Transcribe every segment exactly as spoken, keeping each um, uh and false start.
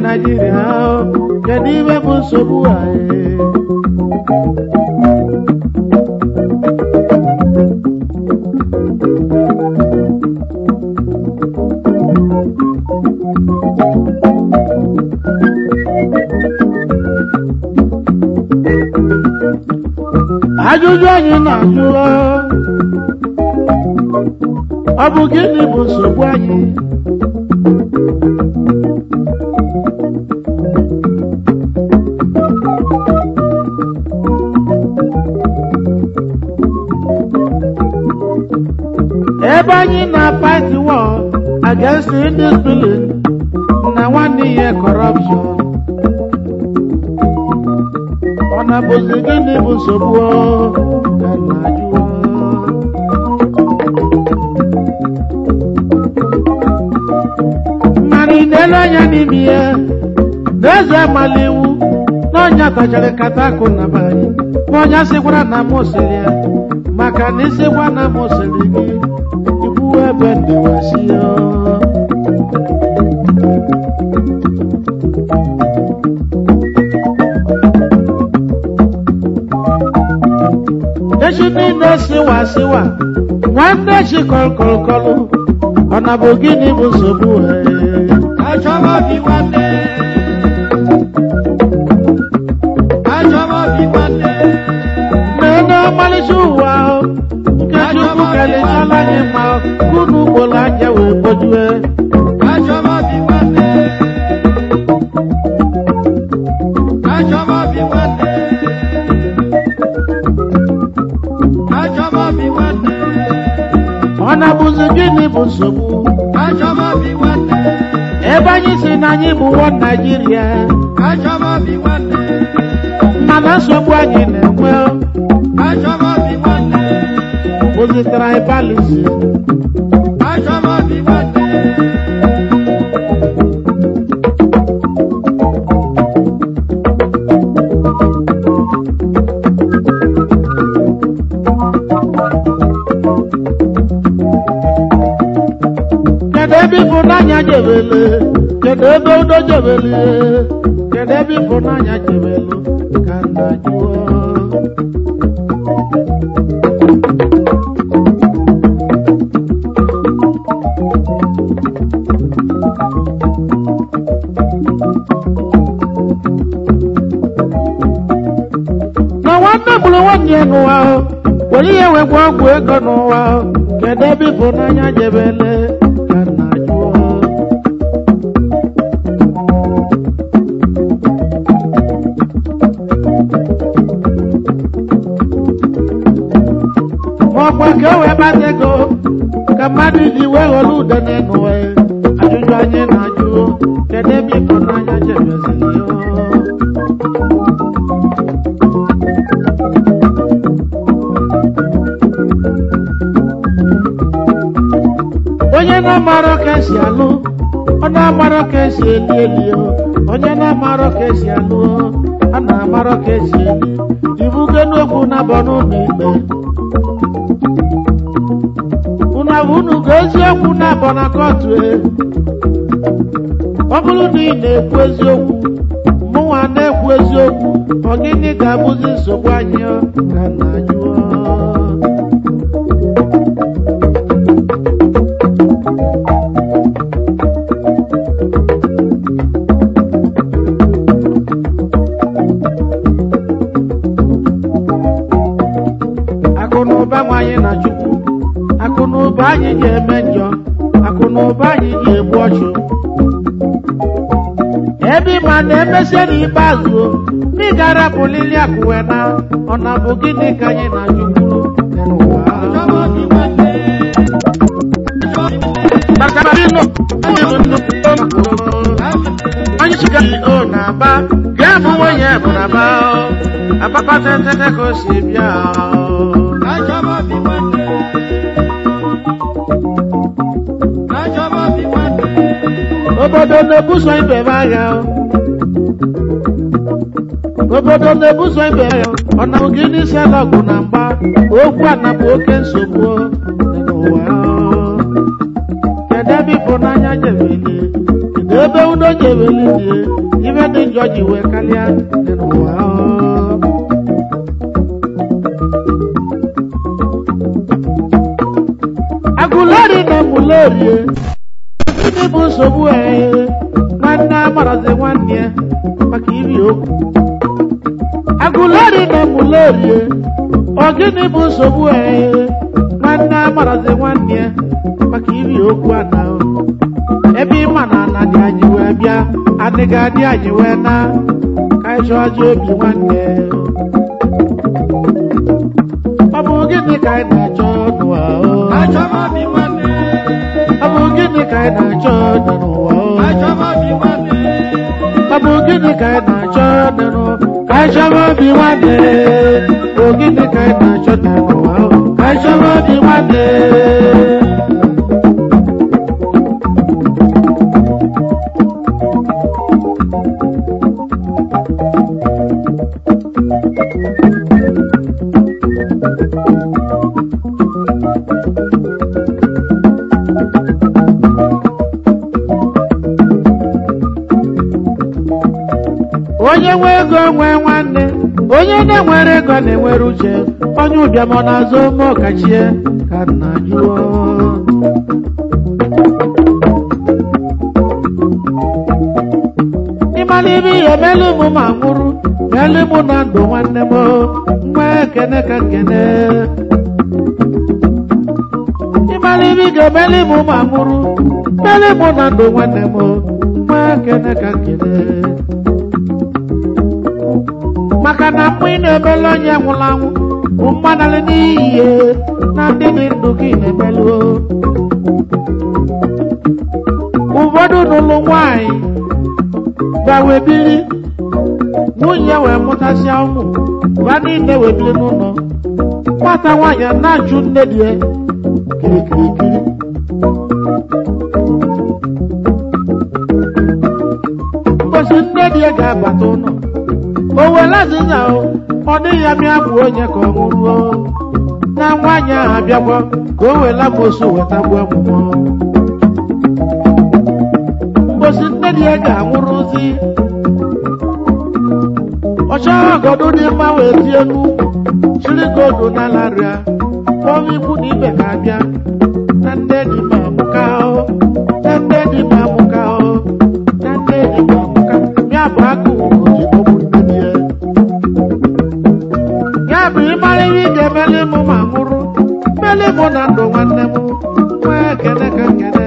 Nigeria kedu ibe bụ nsogbu anyị ajụjụ anyị na-ajụ ọ bụ gịnị bụ nsogbu anyị ebe anyị na-fight war against indiscipline na nwanne ihe corruption ọ na-abụzi gịnị bụ nsogbu ka na-ajụ mmadụ na-ele anya n'ime ya n'eze amala iwu na onye atachara nkata akụ na be anyị ma onye asịkwara na m osiri ya maka na isikwa na m osiri gị ikwu ebe ndịwasi ya echi niile siwa siwa nwanne chi kọlkọlkọlụ ọ na bụ gịnị bụ nsogbu achọba bi nwanne achọba bi nwanne na-ene ọmalịcha ụwa nke Chukwu kelechala anyị ma unu ugboro anya wee kpojue achọba bi nwanne achọba bi nwanne achọba bi nwanne ọ na-abụzi gịnị bụ nsogbu achọba bi nwanne ebe anyị si na anyị bụ nwa Naịjirịa achọba bi nwanne mana nsogbu anyị na-enwe achọba bi nwanne bụzi tribalism achọba bi nwanne kedu ebe ịfụnanya jebele kedu ebe udo jebele kedu ebe ịfụnanya jebelu ka nna jụọ na nwanne bụrụ nwanne ya n'ụwa were ihe wegwa ọgwụ ego n'ụwa kedu ebe ịfụnanya jebele ka nna jụọ maọkwa ka e wee kpata ego ka mmadụ ji wee ghọrọ ude n'ụwa ajụjụ anyị na-ajụ kedu ebe ịfụnanya jebeziri ya onye na-amarọ ka esi alụ ọ na-amarọ ka esi eli eli onye na-amarọ ka esi alụ a na-amarọ ka esi eli ibuge n'okwu na-abọ n'ụlọ ikpe unu abụ unu ga eziokwu na-abọ na kọtụ ọ bụrụ na ị na-ekwu eziokwu mụnwa na-ekwu eziokwu ọ gịnị ga-abụzi nsogbu anyị ka na-ajụ akụnụba nwanyị na Chukwu akụnụba anyị ga-eme njọ akụnụba anyị ga-egbu ọchụ ebe ịma na-emesie n'ikpeazụ ndị gara pụlili akụwe na ọ na bụ gịnị ka anyị na Chukwu n'ụwa anyị chikari o na-aba ga-abụ nwunye bụ na ba apapatete ka o si bịa achọba bi nwanne achọba bi nwanne obodo na-ebuso ibe agha obodo na-ebuso ibe agha ọ na gị n'isi alọgụ na mgba okwu a na bụ oke nsogbu n'ụwa kedu ebe ịfụnanya jebele kedu ebe udo jebeli die ibe dị njọ ji wee kalịa dị n'ụwa agụleri na emulerie ndị bụ nsogbu ee nwanne amarazi nwanne ya maka ibi okwu agụleri na emulerie ọ gịnị bụ nsogbu ee nwanne amarazi nwanne ya maka ibi okwu ana ebe ịma na ana dị anyị wee bịa adịghị adị anyị wee na ka ịchọ ọjọ obi nwanne ọ bụ gịnị ka anyị na-achọ n'ụwa Achomobi nwanne. ọ bụ gịnị ka anyị na-achọ n'ụwa Achomobi nwanne. ọ bụ gịnị ka anyị na-achọ n'ụwa ka anyị chọba obi nwanne ọ gịnị ka anyị na-achọ n'ụwa ka anyị chọba obi nwanne onye nwe ego nwe nwanne onye na-enwere ego na-enwere uche onye ụbịam ọ na-azụ ome ọkachie ka nna jụọ ịmala ibe ihe melu m ma nwụrụ melu m na ndụ nwanne m nwa ekene ka nkene ịmala ibe ị ga-emeli m ma nwụrụ melu m na ndụ nwanne m nwa ekene ka nkene maka na mgbe ị na-emelu onye nwụrụ anwụ bụ mmanalị n'ihe na ndị dị ndụ gị na-emelu ụfọdụ n'ụlọ nwanyị gawebiri nwunye wee mụtasịa ụmụ ba niile webiri n'ụlọ nwata nwaanyị na-achụ nne dị ya kirikirikiri mbosi nne dị ya ga-abata ụlọ o were azịza ọ dịghị ya mịa bụ onye ka ọ nwụruo na nwaanyị ahụ abịakwa ka o were amosu weta gbuo ọmụmụ mbosi nne dị ya ga-anwụrụzi ọchọghị ọgọdụ dị mma wee tie n'ukwu chiri godu n'alarịa ọrụ ikwu na ibe ga-abịa na nne dị ma amụka na nne dị ma amụka na nne dị ma amụka ya bụ akụ oji ọbụ nne dị ya ya bụ ịmara ihe ị ga-emeli mụ ma nwụrụ meli mụ na ndụ nwanne m nwee ekele ka nkele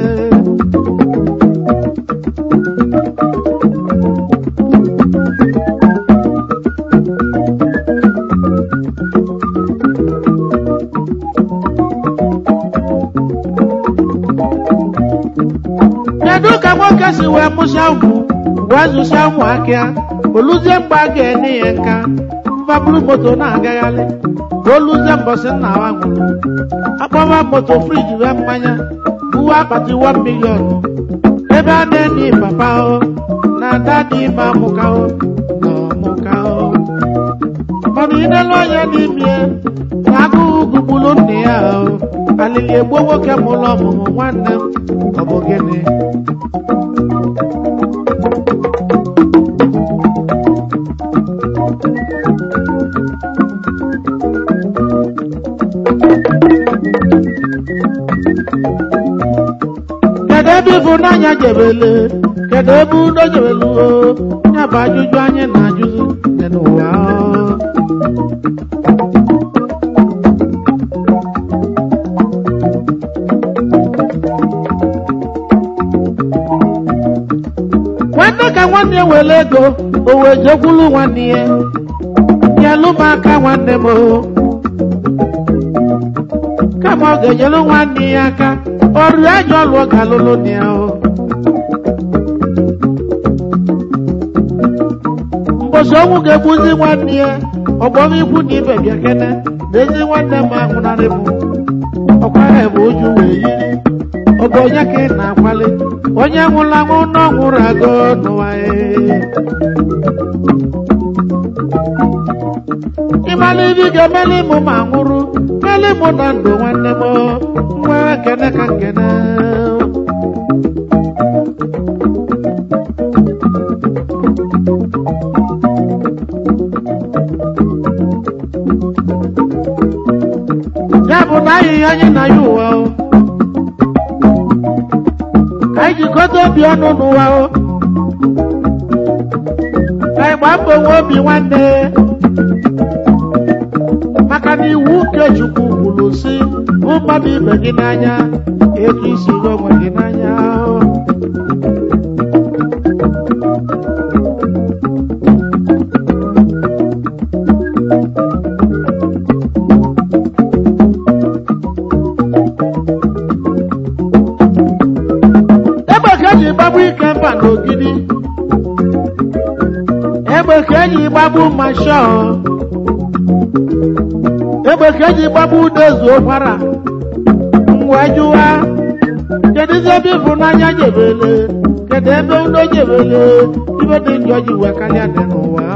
kedu ka nwoke si wee mụsịa ụmụ wee zụsịa ụmụ akịa oluzie mgbe a ga-enye ya nka mbaburu moto na-agagharị ka oluzie mbọsị nna wa nwụrụ akpọba moto friji wee mmanya buwe akpati one million ebe a na-enye papa o na ada dị ime amụka o na ọmụka o mana inelu anya n'ime na agụụ gugburu nne ya o alili egbuo nwoke mụrụ ọmụmụ nwanne m ọ bụ gịnị kedu ebe ịfụnanya jebele kedu ebe udo jebelu o ya bụ ajụjụ anyị na-ajụzi dị n'ụwa nwanne ka nwanne were ego o wee jekwulu nwanne ya nyelu m aka nwanne m kama ọ ga-enyelu nwanne ya aka ọrụ ajọ ọlụ ọ ga-alụlụ na ya mbosi ọnwụ ga-egbuzi nwanne ya ọgbọm ikwu na ibe bịa kene na ezi nwanne m ahụnarị m ọkwara ebe uju wee yiri ọ bụ onye ka ị na-akwali onye nwụrụ anwụ na ọ nwụrụ agụ n'ụwa ịmala ibe ị ga-emeli mụ ma nwụrụ meli mụ na ndụ nwanne m nwee kene ka nkene ya bụ na anyị anyị na ya ụwa o ka anyị jikọta obi ọnụ n'ụwa o ka anyị gbaa mbọ nwe obi nwanne maka na iwu nke Chukwu kwuru sị hụ mmadụ ibe gị n'anya etu isi hụ onwe gị n'anya egbe ka eji gbagbu ike mba n'ogidi egbe ka eji gbagbu mashọ egbe ka eji gbagbu udezu ụkwara ngwa jụwa kedu ebe ịfụnanya jebele kedu ebe udo jebele ibe dị njọ ji wee karịa dị n'ụwa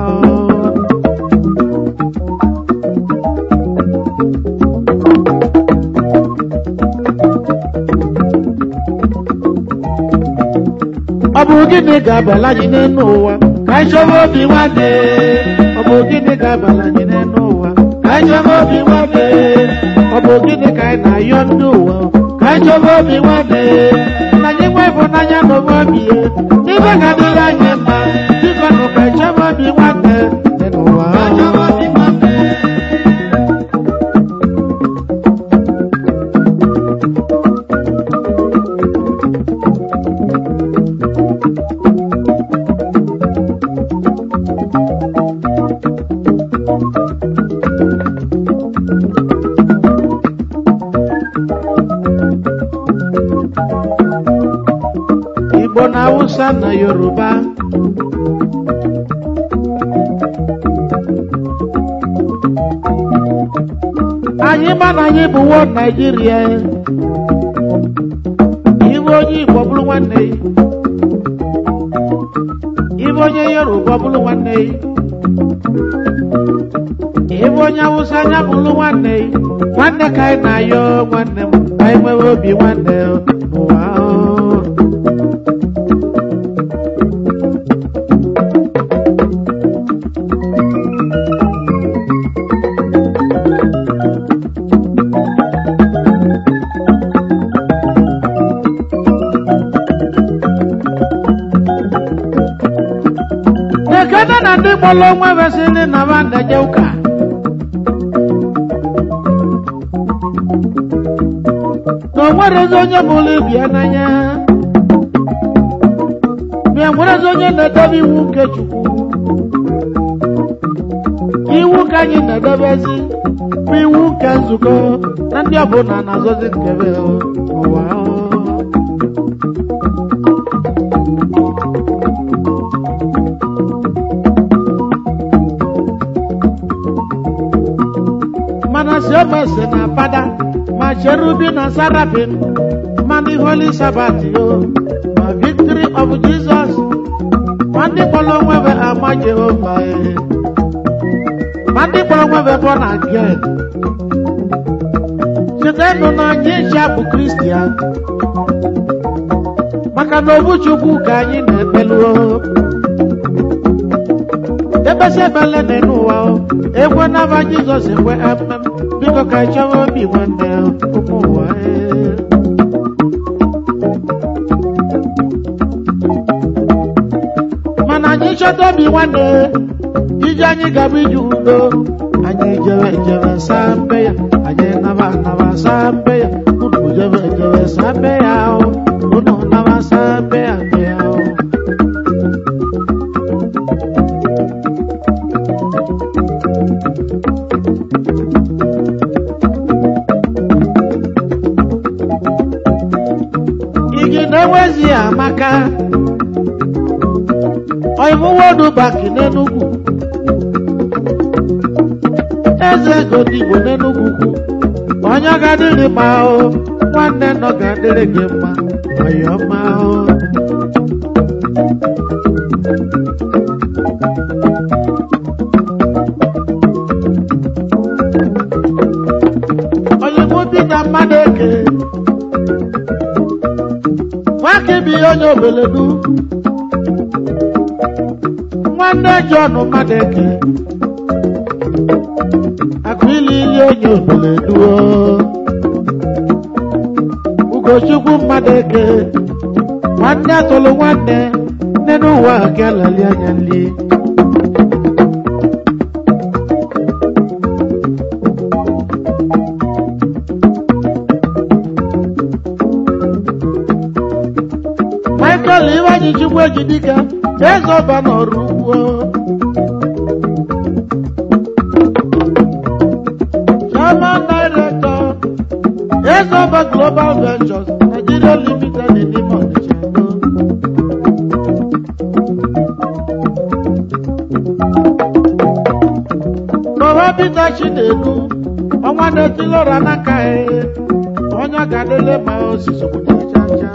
ọ bụ gịnị ga-abala anyị n'elu ụwa ka anyị chọba obi nwanne ọ bụ gịnị ga-abala anyị n'elu ụwa ka anyị chọba obi nwanne ọ bụ gịnị ka anyị na-ayọ ndị ụwa ka anyị chọba obi nwanne na anyị nwe ịfụnanya n'obe obi ya ibe ga-adịrị anyị mma biko nụ ka anyị chọba obi nwanne dị n'ụwa Igbo na Hausa na Yoruba anyị ma na anyị bụ nwa Naịjirịa ibe onye Igbo bụrụ nwanne ibe onye Yoruba bụrụ nwanne ibe onye Hausa anya bụrụ nwanne nwanne ka anyị na-ayọ nwanne m ka anyị nwewe obi nwanne n'ụwa ekene na ndị gbọrọ onwe vesịrị na ba na-eje ụka na o nwere ezi onye mụrụ ibi ya n'anya ma e nwere ezi onye na-edebe iwu nke Chukwu iwu ka anyị na-edebezi bụ iwu nke nzukọ na ndị ọbụla na-azọzi nkebe ụwa mana si omese na Fada ma Cherubim na Seraphim ma ndị Holy Sabbath yo ma Victory of Jesus ma ndị kpọrọ onwe ama Jehova ma ndị kpọrọ onwe born again chetanụ na anyị ncha bụ Kristian maka na obu Chukwu ka anyị na-ekpelu ebese ebele n'ụwa ekwe n'aba Jizọs ekwe amem biko ka anyị chọwa obi nwanne ụmụ ụwa mana anyị chọta obi nwanne ije anyị gaba ije udo anyị jere jere saa mbe ya anyị naba naba saa mbe ya unu jere jere saa mbe ya unu naba saa mbe ya mbe ya igi na-enwezi amaka oimuwodu baki n'Enugu eze godigbo n'Enugu onye ga-adịrị mma o nwanne nọ ga-adịrị gị mma ọyọma o oyimubi na mmadụ eke nwake bi onye obeledu nwanne John mmadụ eke Akụili ili onye obele duo Ugochukwu mmadụ eke nwanne atụlụ nwanne nne n'ụwa nke alali anya nli Michael Iwaji Chukwu Ejidika eze ọba n'ọrụ ugbo Chairman Director eze ọba Global Ventures Nigeria Limited in Imo Ọnịcha Baba Peter Chinedu ọnwa na-etilọra n'aka onye ga-adịle ma osisi obodo chacha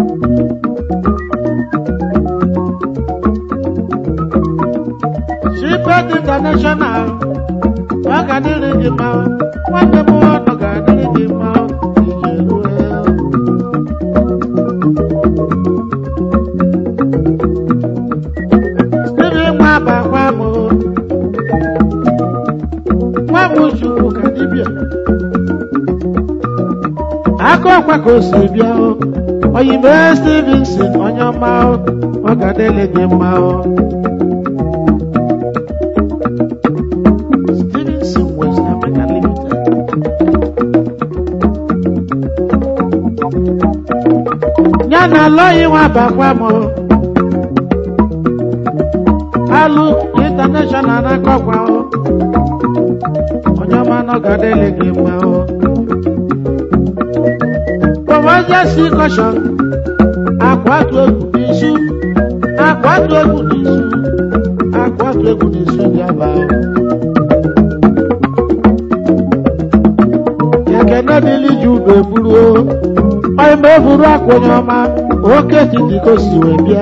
Shipet International ọ ga-adịrị gị mma nwanne m ọnụ ga-adịrị gị mma ije rue Steven nwa bakwa m nwa m chukwu ka dibịa aka ọkwa ka o si bịa oyibo Stevenson onye ọma ọ ga-adịrị gị mma Yana lọyi nwa bakwa m Alụ International na-akọkwa onye ọma nọ ga-adịrị gị mma Promotion caution akwatu egwu n'isu akwatu egwu n'isu akwatu egwu n'isu bịaba Yakene dịlị ji ube buru onye mgbe eburu akwa onye ọma oke titi ka o si wee bịa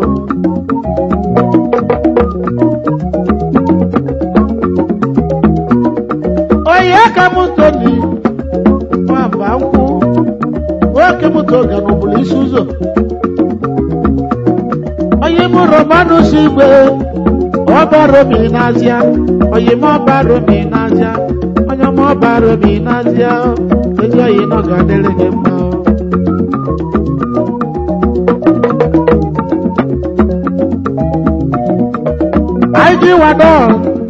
onye aka m Tony nwamba nkwụ nwoke m toga n'ụbụrụ isi ụzọ onye m Romanus Igwe ọba Romi n'azịa onye m ọba Romi n'azịa onye m ọba Romi n'azịa ezi oyi nọ ga-adịrị gị mma Aiji Wadon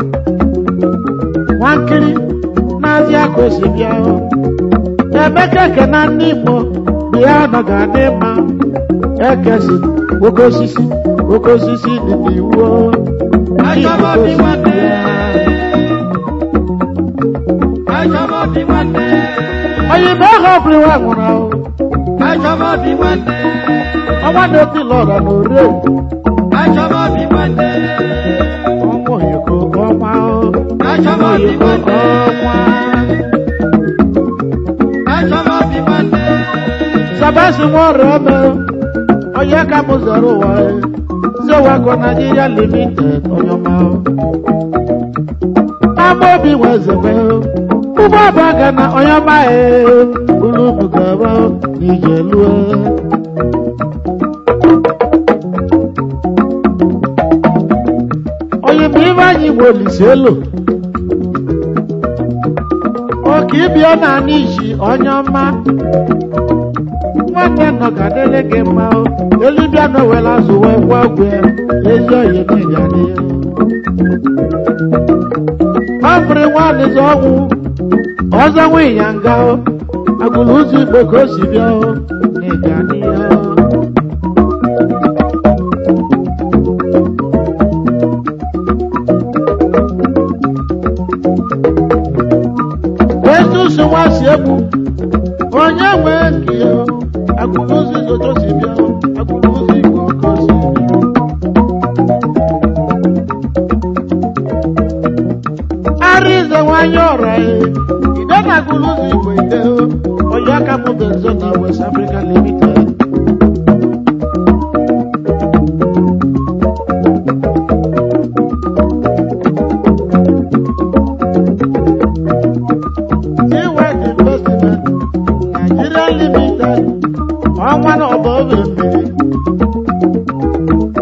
nwankiri n'azịa ka o si bịa Emeka Ekena ndị Igbo bịa nọ ga-adị mma ekesi oke osisi oke osisi dị n'iwu oyibo ahụ ọbụla nwụrụ ọnwa na-eti lọra n'ore ọnwa oyoko ọnwa oyoko ọnwa Sabasi nwere ome onye ka m zọrọ ụwa Zewako Nigeria Limited onye ọma Amobi nwezebe ụgbọ abaga na onye ọma ulu bugaba n'ije lue onye bụ ibe anyị bụ Oliselo oke ịbịa na n'iji onye ọma nwanne nọ ga-adịrị gị mma elubịa n'owela zụwa gwa gwe ezi oyi n'ịgadị ọ bụrụ nwanịzi ọnwụ ọzọ nwe ya nga agụlụ ụzọ Igbo ka o si bịa n'ịgadị Esusu nwa si egbu onye nwe nke ya agụmụzi zoto si bịa agụmụzi Igbo ka o si bịa Arize nwanyị ọra ide na agụmụzi Igbo ide onye aka m dị nzo na West Africa Limited ọnwa na ọba obe mmiri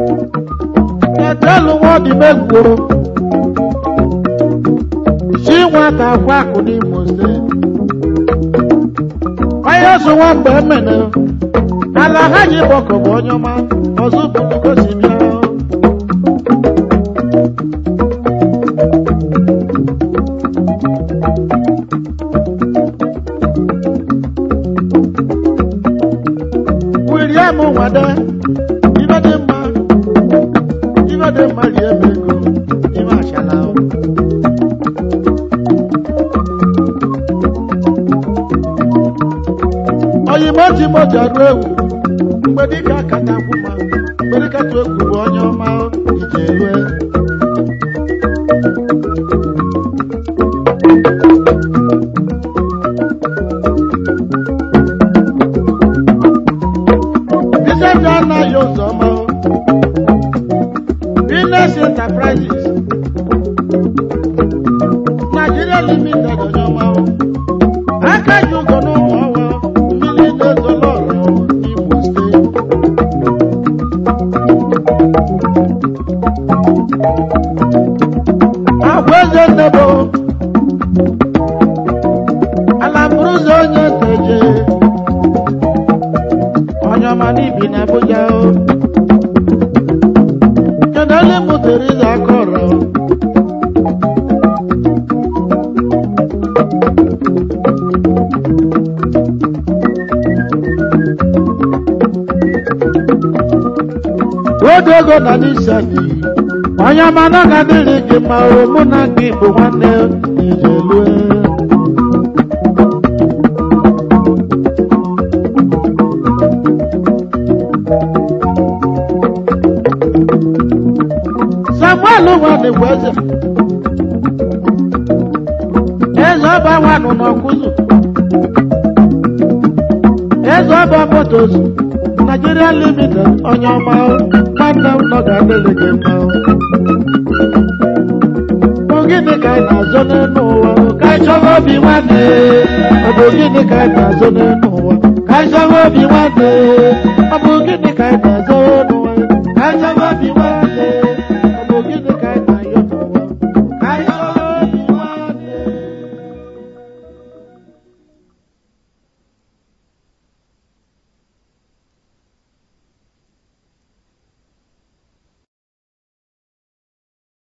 etelu nwa dị megwuru si nwata akwa akụ n'Imo steeti onye so nwa mgbe emene ala ha ji gbọkọ bụ onye ọma ọzọ bụ gosi bịa William Nwade ibe dị mma ibe dị mma rie ebe ego ime achala oyimo Timoti adụ egwu mgbe dịka kata kwụma mgbe dịka tụ egwu bụ onye ọma ije elue Disende anaghị ụzọ ọma Business Enterprises Nigeria Limited onye ọma aka ji ụgọ n'ụmụ ọwa mmiri na-ezolo ọrụ n'Imo steeti agwa eze ndebo ala mbụrụ ụzọ onye teje onye ọma n'ibi na Abuja kedu onye mụtere ịza aka ọrụ odogo na n'isani onye ọma na ga dịrị gị ma o mụ na gị bụ nwanne ijelue Samuel nwanne bụ eze eze ọba nwanụ n'ọkụzụ eze ọba motos Nigeria Limited onye ọma nwanne m nọ ga-adịrị gị mma ọ gịnị ka anyị na-azọ n'elu ụwa ka anyị chọrọ obi nwanne ọ bụ gịnị ka anyị na-azọ n'elu ụwa ka anyị chọrọ obi nwanne ọ bụ gịnị ka anyị